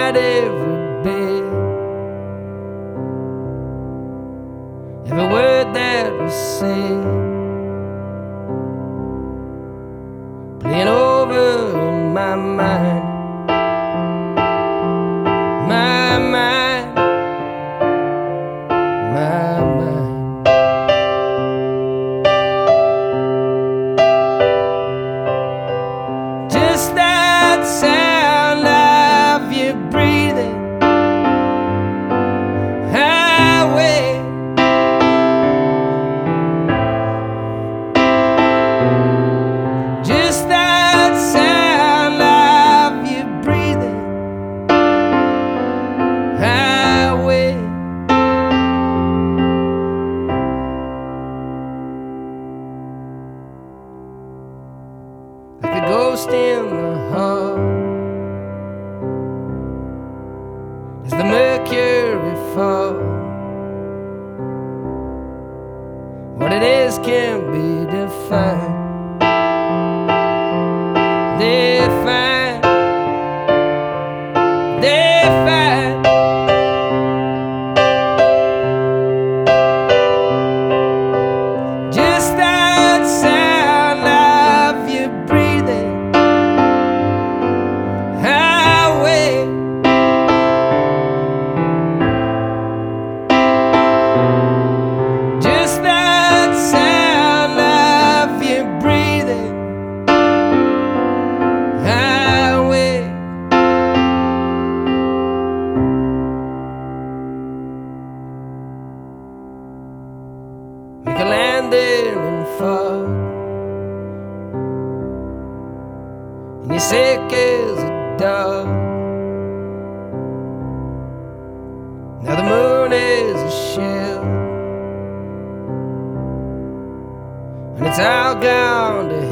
night, every bed, every word that was said, playing over in my mind, my mind, my mind. Just that sound of you breathing highway, just that sound of you breathing highway. Like a ghost in the hall as the mercury falls. What it is can't be defined. Defined, defined. Just that sound of you breathing highway. Just that sound of you breathing highway. Make a landing and fall, and you're sick as a dog. Now the moon is a shell, and it's all gone to